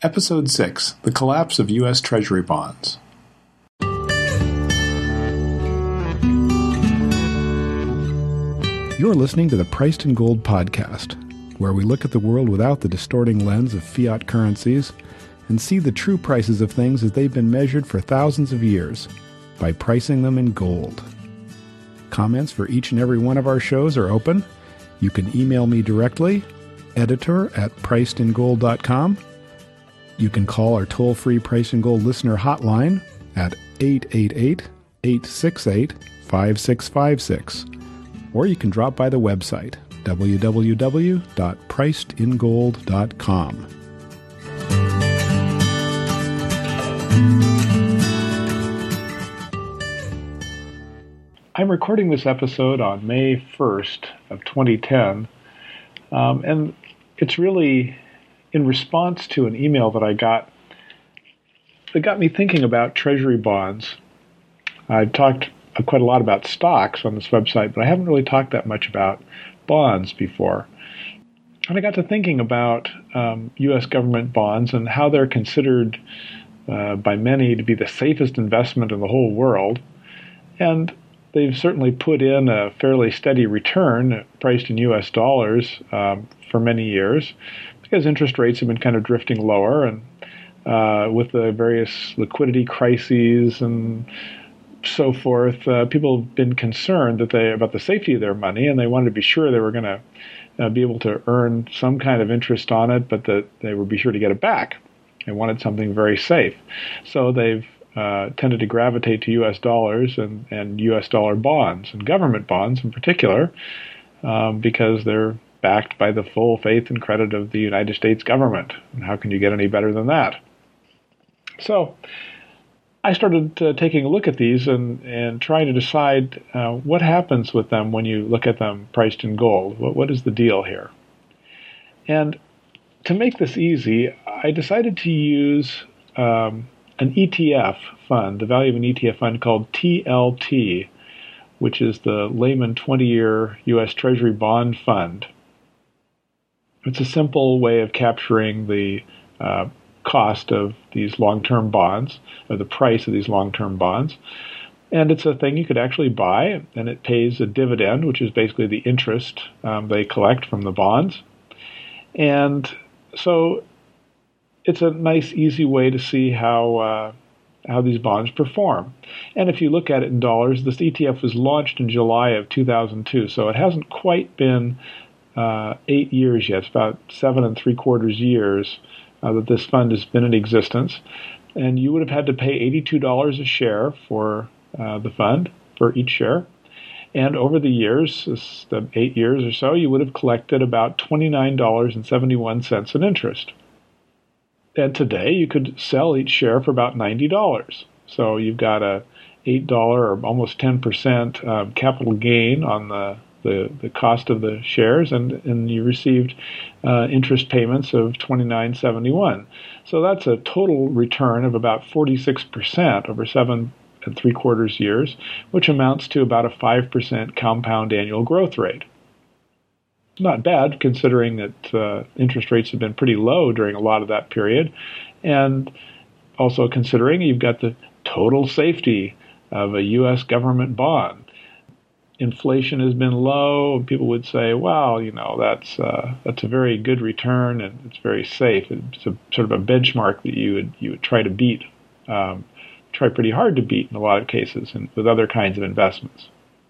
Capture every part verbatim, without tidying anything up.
Episode six, The Collapse of U S. Treasury Bonds. You're listening to the Priced in Gold podcast, where we look at the world without the distorting lens of fiat currencies and see the true prices of things as they've been measured for thousands of years by pricing them in gold. Comments for each and every one of our shows are open. You can email me directly, editor at priced in gold dot com. You can call our toll-free Price in Gold listener hotline at eight eight eight, eight six eight, five six five six. Or you can drop by the website, w w w dot priced in gold dot com. I'm recording this episode on May first of twenty ten, um, and it's really in response to an email that I got that got me thinking about treasury bonds. I've talked quite a lot about stocks on this website, but I haven't really talked that much about bonds before. And I got to thinking about um, U S government bonds and how they're considered uh, by many to be the safest investment in the whole world. And they've certainly put in a fairly steady return, priced in U S dollars, um, for many years, because interest rates have been kind of drifting lower, and uh, with the various liquidity crises and so forth, uh, people have been concerned that they about the safety of their money, and they wanted to be sure they were going to uh, be able to earn some kind of interest on it, but that they would be sure to get it back. They wanted something very safe. So they've uh, tended to gravitate to U S dollars and, and U S dollar bonds, and government bonds in particular, um, because they're backed by the full faith and credit of the United States government. And how can you get any better than that? So I started uh, taking a look at these and, and trying to decide uh, what happens with them when you look at them priced in gold. What, what is the deal here? And to make this easy, I decided to use um, an E T F fund, the value of an E T F fund called T L T, which is the Lehman twenty-year U S. Treasury Bond Fund. It's a simple way of capturing the uh, cost of these long-term bonds, or the price of these long-term bonds. And it's a thing you could actually buy, and it pays a dividend, which is basically the interest um, they collect from the bonds. And so it's a nice, easy way to see how uh, how these bonds perform. And if you look at it in dollars, this E T F was launched in July of two thousand two, so it hasn't quite been uh, eight years yet. It's about seven and three quarters years uh, that this fund has been in existence. And you would have had to pay eighty-two dollars a share for uh, the fund, for each share. And over the years, this, the eight years or so, you would have collected about twenty-nine dollars and seventy-one cents in interest. And today, you could sell each share for about ninety dollars. So you've got a eight dollars or almost ten percent um, capital gain on the, the, the cost of the shares, and, and you received uh, interest payments of twenty-nine dollars and seventy-one cents. So that's a total return of about forty-six percent over seven and three quarters years, which amounts to about a five percent compound annual growth rate. Not bad, considering that uh, interest rates have been pretty low during a lot of that period, and also considering you've got the total safety of a U S government bond. Inflation has been low, and people would say, "Wow, you know, that's uh, that's a very good return, and it's very safe." It's a sort of a benchmark that you would you would try to beat, um, try pretty hard to beat in a lot of cases, and with other kinds of investments.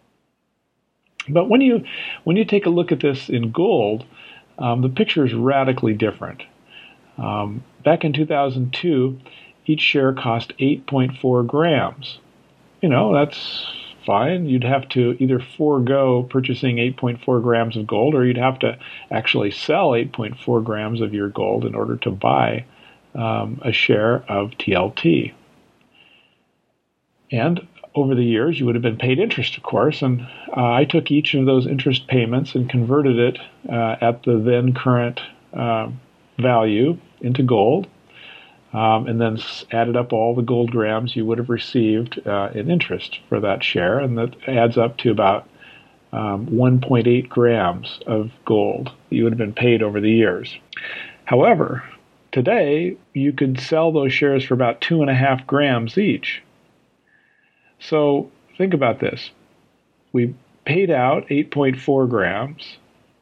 But when you when you take a look at this in gold, um, the picture is radically different. Um, back in two thousand two, each share cost eight point four grams. You know, that's fine. You'd have to either forego purchasing eight point four grams of gold, or you'd have to actually sell eight point four grams of your gold in order to buy um, a share of T L T. And over the years, you would have been paid interest, of course, and uh, I took each of those interest payments and converted it uh, at the then current uh, value into gold, um, and then added up all the gold grams you would have received uh, in interest for that share, and that adds up to about um, one point eight grams of gold that you would have been paid over the years. However, today, you could sell those shares for about two and a half grams each. So think about this. We paid out eight point four grams.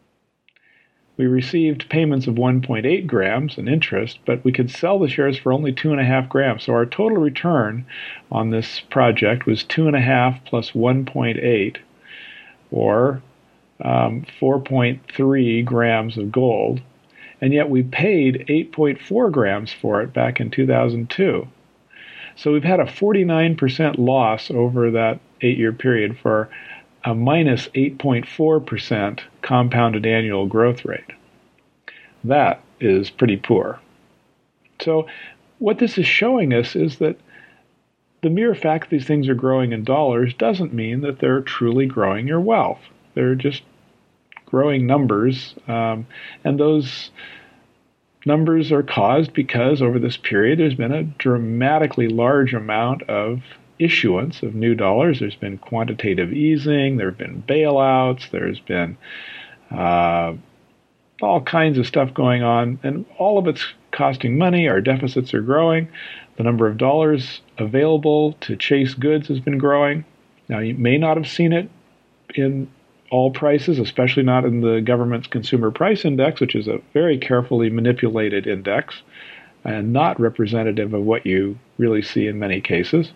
We received payments of one point eight grams in interest, but we could sell the shares for only two and a half grams. So our total return on this project was two and a half plus one point eight, or um, four point three grams of gold. And yet we paid eight point four grams for it back in two thousand two. So we've had a forty-nine percent loss over that eight-year period for a minus eight point four percent compounded annual growth rate. That is pretty poor. So what this is showing us is that the mere fact these things are growing in dollars doesn't mean that they're truly growing your wealth. They're just growing numbers, um, and those numbers are caused because over this period there's been a dramatically large amount of issuance of new dollars. There's been quantitative easing, there have been bailouts, there's been uh, all kinds of stuff going on, and all of it's costing money. Our deficits are growing. The number of dollars available to chase goods has been growing. Now, you may not have seen it in all prices, especially not in the government's Consumer Price Index, which is a very carefully manipulated index and not representative of what you really see in many cases.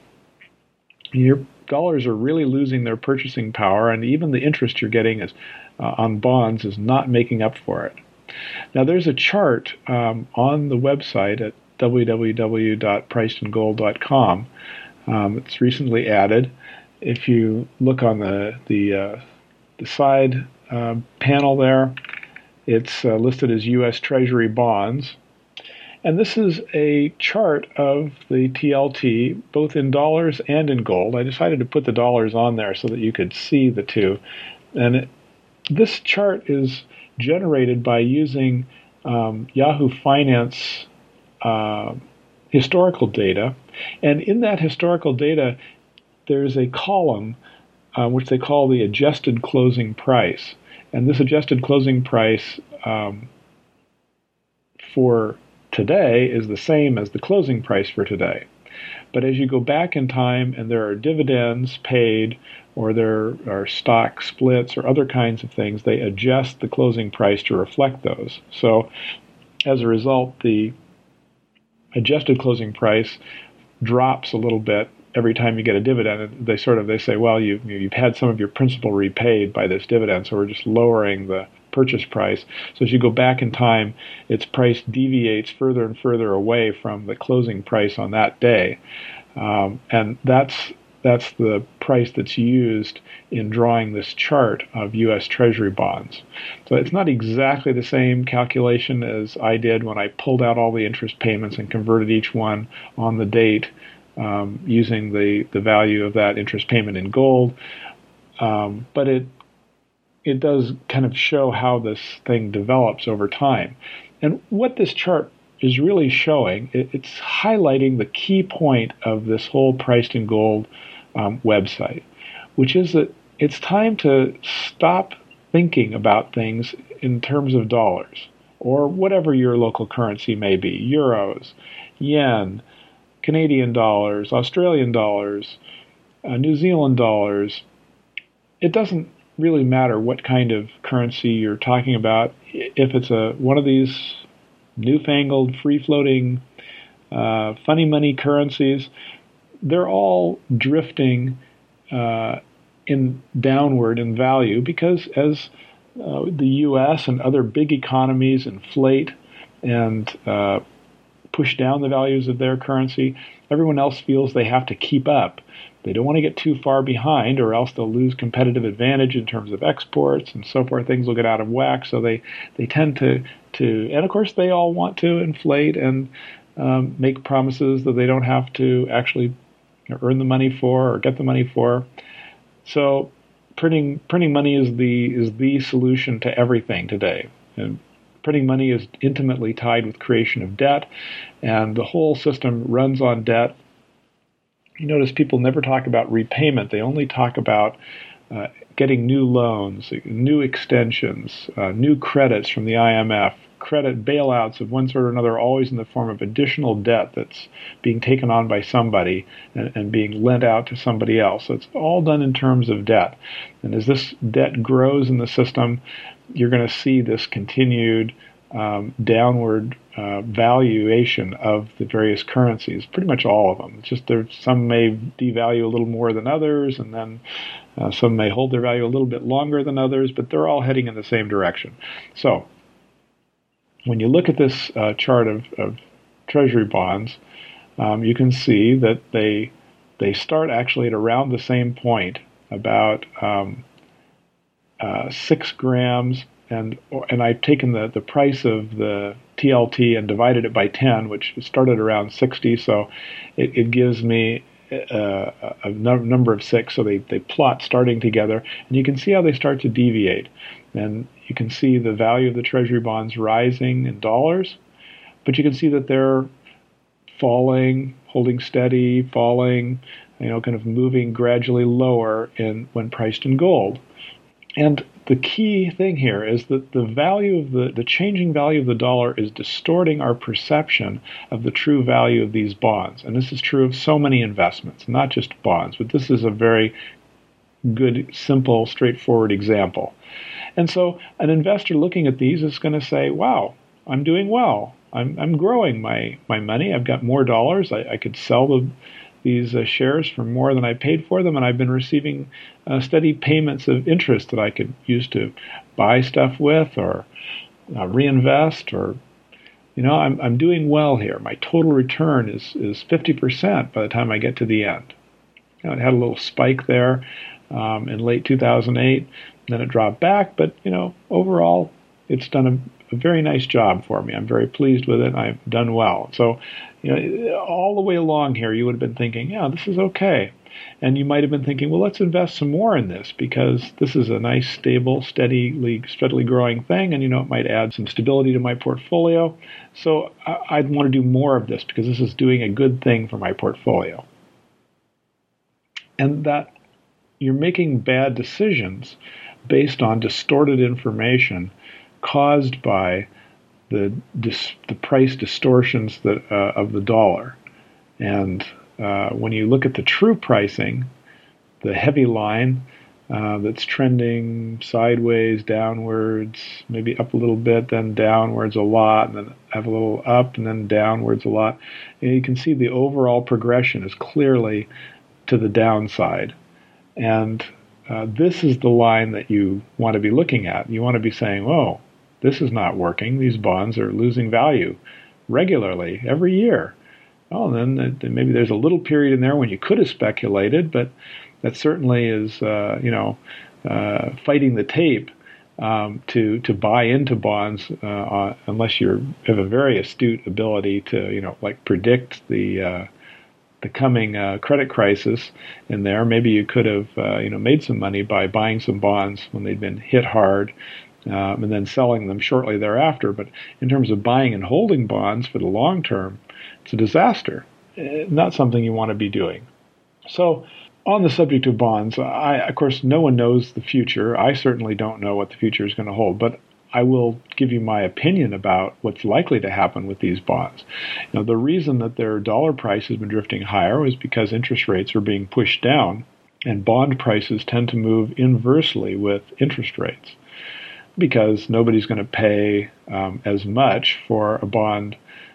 Your dollars are really losing their purchasing power, and even the interest you're getting is, uh, on bonds is not making up for it. Now, there's a chart um, on the website at w w w dot priced in gold dot com. Um, it's recently added. If you look on the the, uh, the side uh, panel there, it's uh, listed as U S Treasury bonds. And this is a chart of the T L T, both in dollars and in gold. I decided to put the dollars on there so that you could see the two. And it, this chart is generated by using um, Yahoo Finance uh, historical data. And in that historical data, there's a column uh, which they call the adjusted closing price. And this adjusted closing price um, for today is the same as the closing price for today. But as you go back in time and there are dividends paid or there are stock splits or other kinds of things, they adjust the closing price to reflect those. So as a result, the adjusted closing price drops a little bit every time you get a dividend. They sort of, they say, well, you, you've had some of your principal repaid by this dividend, so we're just lowering the purchase price. So as you go back in time, its price deviates further and further away from the closing price on that day. Um, and that's that's the price that's used in drawing this chart of U S Treasury bonds. So it's not exactly the same calculation as I did when I pulled out all the interest payments and converted each one on the date um, using the, the value of that interest payment in gold. Um, but it it does kind of show how this thing develops over time. And what this chart is really showing, it, it's highlighting the key point of this whole Priced in Gold um, website, which is that it's time to stop thinking about things in terms of dollars, or whatever your local currency may be, euros, yen, Canadian dollars, Australian dollars, uh, New Zealand dollars. It doesn't really matter what kind of currency you're talking about. If it's a one of these newfangled, free-floating, uh, funny money currencies, they're all drifting uh, in downward in value because as uh, the U S and other big economies inflate and uh, push down the values of their currency, everyone else feels they have to keep up. They don't want to get too far behind or else they'll lose competitive advantage in terms of exports and so forth. Things will get out of whack. So they, they tend to, to, and of course they all want to inflate and um, make promises that they don't have to actually earn the money for or get the money for. So printing printing money is the is the solution to everything today. And printing money is intimately tied with creation of debt, and the whole system runs on debt. You notice people never talk about repayment. They only talk about uh, getting new loans, new extensions, uh, new credits from the I M F, credit bailouts of one sort or another are always in the form of additional debt that's being taken on by somebody and, and being lent out to somebody else. So it's all done in terms of debt. And as this debt grows in the system, you're going to see this continued um, downward uh, valuation of the various currencies, pretty much all of them. It's just there, some may devalue a little more than others, and then uh, some may hold their value a little bit longer than others, but they're all heading in the same direction. So when you look at this uh, chart of, of Treasury bonds, um, you can see that they they start actually at around the same point, about um, uh, six grams, and and I've taken the, the price of the T L T and divided it by ten, which started around sixty, so it, it gives me uh, a number of six, so they, they plot starting together, and you can see how they start to deviate. And you can see the value of the Treasury bonds rising in dollars, but you can see that they're falling, holding steady, falling, you know, kind of moving gradually lower in when priced in gold. And the key thing here is that the value of the, the changing value of the dollar is distorting our perception of the true value of these bonds. And this is true of so many investments, not just bonds, but this is a very good, simple, straightforward example. And so an investor looking at these is going to say, wow, I'm doing well. I'm, I'm growing my, my money. I've got more dollars. I, I could sell the, these uh, shares for more than I paid for them, and I've been receiving uh, steady payments of interest that I could use to buy stuff with or uh, reinvest, or, you know, I'm, I'm doing well here. My total return is, is fifty percent by the time I get to the end. You know, it had a little spike there um, in late two thousand eight. Then it dropped back, but, you know, overall, it's done a, a very nice job for me. I'm very pleased with it. I've done well. So, you know, all the way along here, you would have been thinking, yeah, this is okay. And you might have been thinking, well, let's invest some more in this because this is a nice, stable, steadily, steadily growing thing, and, you know, it might add some stability to my portfolio. So I, I'd want to do more of this because this is doing a good thing for my portfolio. And that you're making bad decisions based on distorted information caused by the dis, the price distortions that uh, of the dollar. And uh, when you look at the true pricing, the heavy line uh, that's trending sideways, downwards, maybe up a little bit, then downwards a lot, and then have a little up, and then downwards a lot, and you can see the overall progression is clearly to the downside. And Uh, this is the line that you want to be looking at. You want to be saying, oh, this is not working. These bonds are losing value regularly every year. Oh, then, then maybe there's a little period in there when you could have speculated, but that certainly is, uh, you know, uh, fighting the tape um, to to buy into bonds uh, uh, unless you have a very astute ability to, you know, like predict the uh, the coming uh, credit crisis in there. Maybe you could have, uh, you know, made some money by buying some bonds when they'd been hit hard, um, and then selling them shortly thereafter. But in terms of buying and holding bonds for the long term, it's a disaster. Not something you want to be doing. So on the subject of bonds, I, of course, no one knows the future. I certainly don't know what the future is going to hold, but I will give you my opinion about what's likely to happen with these bonds. You know, the reason that their dollar price has been drifting higher is because interest rates are being pushed down, and bond prices tend to move inversely with interest rates because nobody's going to pay um, as much for a bond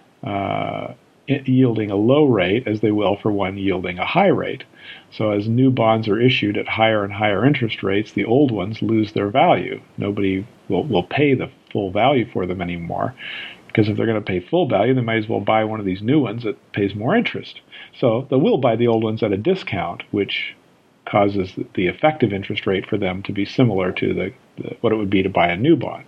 uh, yielding a low rate as they will for one yielding a high rate. So as new bonds are issued at higher and higher interest rates, the old ones lose their value. Nobody will, will pay the full value for them anymore, because if they're going to pay full value, they might as well buy one of these new ones that pays more interest. So they will buy the old ones at a discount, which causes the effective interest rate for them to be similar to the, the what it would be to buy a new bond.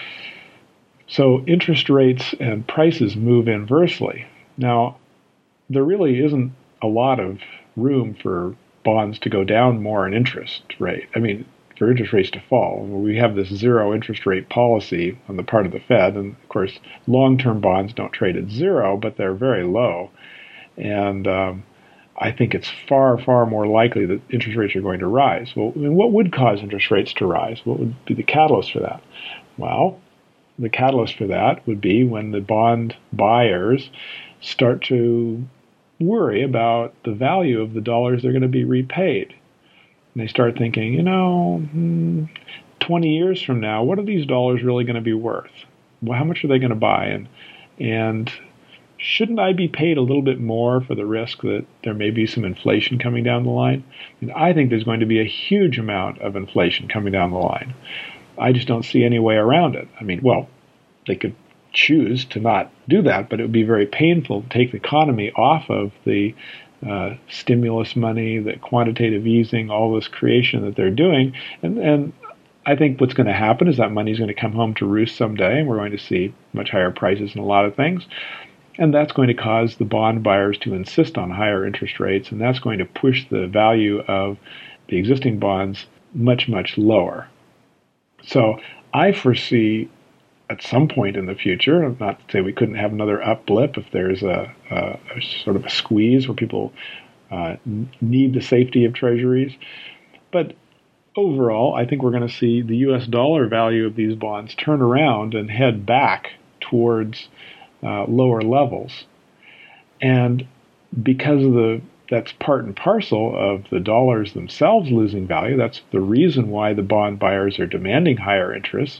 So interest rates and prices move inversely. Now, there really isn't a lot of room for bonds to go down more in interest rate. I mean, for interest rates to fall. We have this zero interest rate policy on the part of the Fed, and of course, long-term bonds don't trade at zero, but they're very low. And um, I think it's far, far more likely that interest rates are going to rise. Well, I mean, what would cause interest rates to rise? What would be the catalyst for that? Well, the catalyst for that would be when the bond buyers start to worry about the value of the dollars they're going to be repaid. And they start thinking, you know, hmm, twenty years from now, what are these dollars really going to be worth? Well, how much are they going to buy? And, and shouldn't I be paid a little bit more for the risk that there may be some inflation coming down the line? And I think there's going to be a huge amount of inflation coming down the line. I just don't see any way around it. I mean, well, they could choose to not do that, but it would be very painful to take the economy off of the uh, stimulus money, the quantitative easing, all this creation that they're doing. And, and I think what's going to happen is that money is going to come home to roost someday, and we're going to see much higher prices in a lot of things. And that's going to cause the bond buyers to insist on higher interest rates, and that's going to push the value of the existing bonds much, much lower. So I foresee at some point in the future, not to say we couldn't have another up blip if there's a, a, a sort of a squeeze where people uh, need the safety of treasuries, but overall, I think we're going to see the U S dollar value of these bonds turn around and head back towards uh, lower levels. And because of the that's part and parcel of the dollars themselves losing value, that's the reason why the bond buyers are demanding higher interest.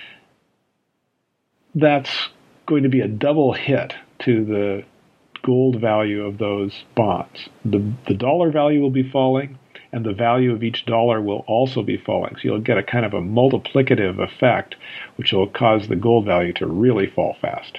That's going to be a double hit to the gold value of those bonds. The, the dollar value will be falling, and the value of each dollar will also be falling. So you'll get a kind of a multiplicative effect, which will cause the gold value to really fall fast.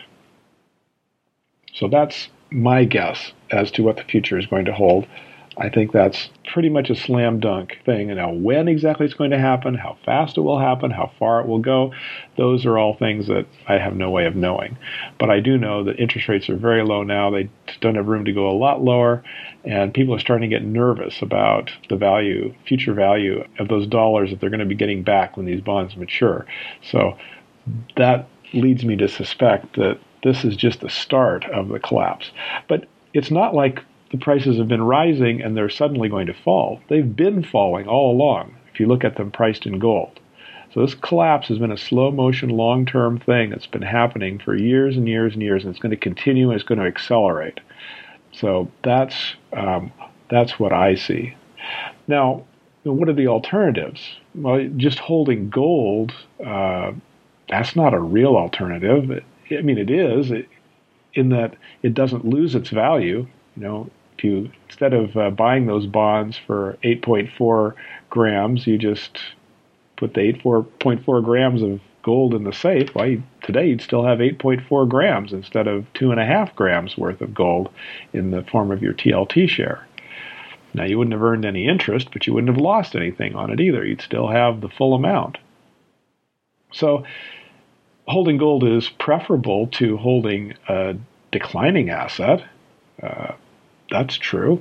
So that's my guess as to what the future is going to hold. I think that's pretty much a slam dunk thing. And now when exactly it's going to happen, how fast it will happen, how far it will go, those are all things that I have no way of knowing. But I do know that interest rates are very low now. They don't have room to go a lot lower. And people are starting to get nervous about the value, future value of those dollars that they're going to be getting back when these bonds mature. So that leads me to suspect that this is just the start of the collapse. But it's not like the prices have been rising and they're suddenly going to fall. They've been falling all along, if you look at them priced in gold. So this collapse has been a slow motion, long-term thing that's been happening for years and years and years, and it's going to continue and it's going to accelerate. So that's um, that's what I see. Now, what are the alternatives? Well, just holding gold, uh, that's not a real alternative. I mean, it is, in that it doesn't lose its value. You know, if you, instead of uh, buying those bonds for eight point four grams, you just put the eight point four grams of gold in the safe. Well, you, today you'd still have eight point four grams instead of two and a half grams worth of gold in the form of your T L T share. Now, you wouldn't have earned any interest, but you wouldn't have lost anything on it either. You'd still have the full amount. So holding gold is preferable to holding a declining asset. Uh, that's true.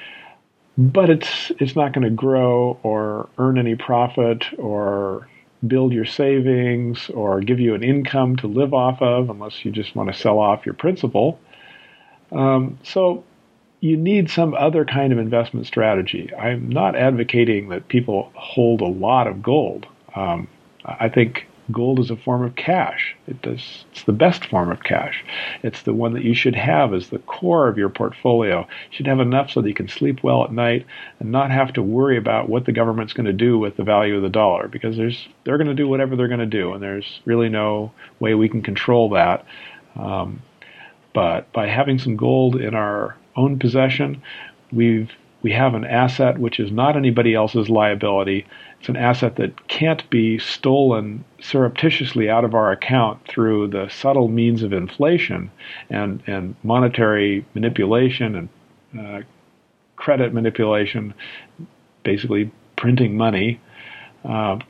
But it's it's not going to grow or earn any profit or build your savings or give you an income to live off of unless you just want to sell off your principal. Um, so you need some other kind of investment strategy. I'm not advocating that people hold a lot of gold. Um, I think gold is a form of cash. It does, it's the best form of cash. It's the one that you should have as the core of your portfolio. You should have enough so that you can sleep well at night and not have to worry about what the government's going to do with the value of the dollar, because there's they're going to do whatever they're going to do, and there's really no way we can control that. Um, but by having some gold in our own possession, we've we have an asset which is not anybody else's liability. It's an asset that can't be stolen surreptitiously out of our account through the subtle means of inflation and, and monetary manipulation and uh, credit manipulation, basically printing money. Uh,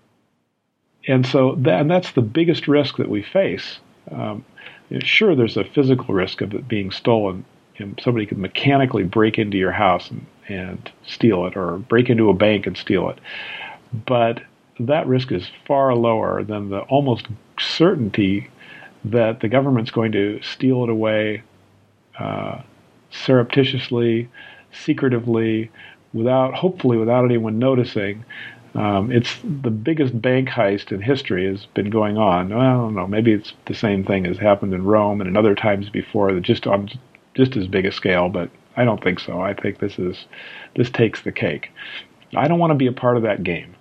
and so that, and that's the biggest risk that we face. Um, sure, there's a physical risk of it being stolen. And somebody could mechanically break into your house and, and steal it, or break into a bank and steal it. But that risk is far lower than the almost certainty that the government's going to steal it away uh, surreptitiously, secretively, without, hopefully without anyone noticing, Um, it's the biggest bank heist in history has been going on. Well, I don't know. Maybe it's the same thing as happened in Rome and in other times before, that just on just as big a scale. But I don't think so. I think this is this takes the cake. I don't want to be a part of that game.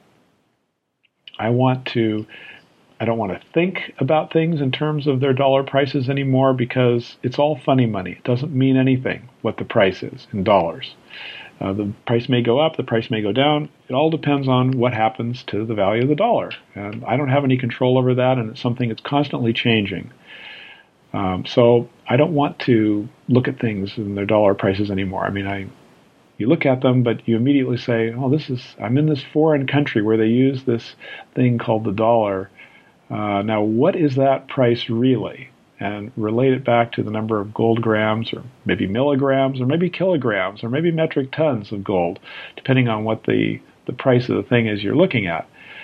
I want to. I don't want to think about things in terms of their dollar prices anymore, because it's all funny money. It doesn't mean anything what the price is in dollars. Uh, the price may go up, the price may go down. It all depends on what happens to the value of the dollar. And I don't have any control over that, and it's something that's constantly changing. Um, so I don't want to look at things in their dollar prices anymore. I mean, I you look at them, but you immediately say, oh, this is I'm in this foreign country where they use this thing called the dollar. Uh, now, what is that price really? And relate it back to the number of gold grams, or maybe milligrams, or maybe kilograms, or maybe metric tons of gold, depending on what the, the price of the thing is you're looking at.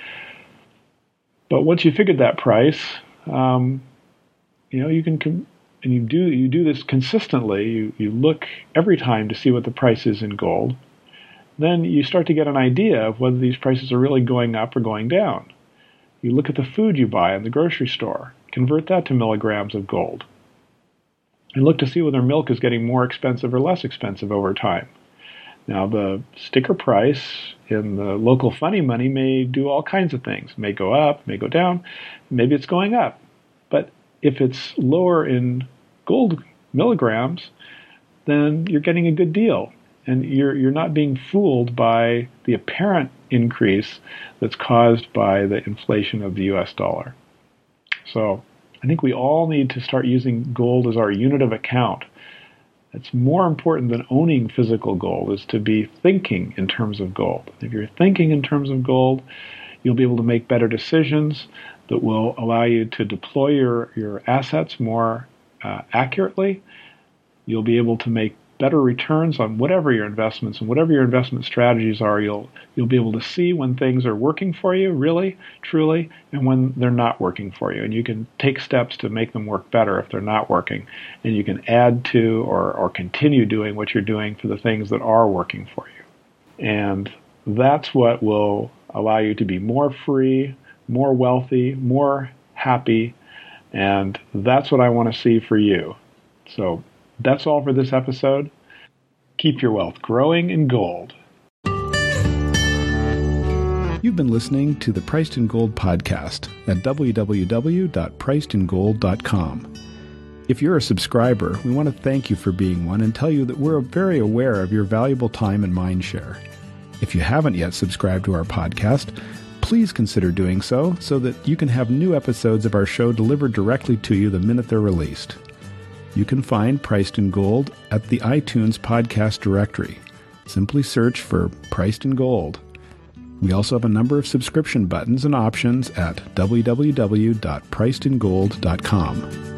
But once you figured that price, um, you know, you can, com- and you do you do this consistently. You you look every time to see what the price is in gold. Then you start to get an idea of whether these prices are really going up or going down. You look at the food you buy in the grocery store. Convert that to milligrams of gold. And look to see whether milk is getting more expensive or less expensive over time. Now, the sticker price in the local funny money may do all kinds of things. It may go up, may go down, maybe it's going up. But if it's lower in gold milligrams, then you're getting a good deal. And you're you're not being fooled by the apparent increase that's caused by the inflation of the U S dollar. So I think we all need to start using gold as our unit of account. It's more important than owning physical gold is to be thinking in terms of gold. If you're thinking in terms of gold, you'll be able to make better decisions that will allow you to deploy your, your assets more uh, accurately. You'll be able to make better returns on whatever your investments and whatever your investment strategies are. You'll you'll be able to see when things are working for you, really, truly, and when they're not working for you. And you can take steps to make them work better if they're not working. And you can add to or, or continue doing what you're doing for the things that are working for you. And that's what will allow you to be more free, more wealthy, more happy. And that's what I want to see for you. So that's all for this episode. Keep your wealth growing in gold. You've been listening to the Priced in Gold podcast at w w w dot priced in gold dot com. If you're a subscriber, we want to thank you for being one and tell you that we're very aware of your valuable time and mind share. If you haven't yet subscribed to our podcast, please consider doing so so that you can have new episodes of our show delivered directly to you the minute they're released. You can find Priced in Gold at the iTunes podcast directory. Simply search for Priced in Gold. We also have a number of subscription buttons and options at w w w dot priced in gold dot com.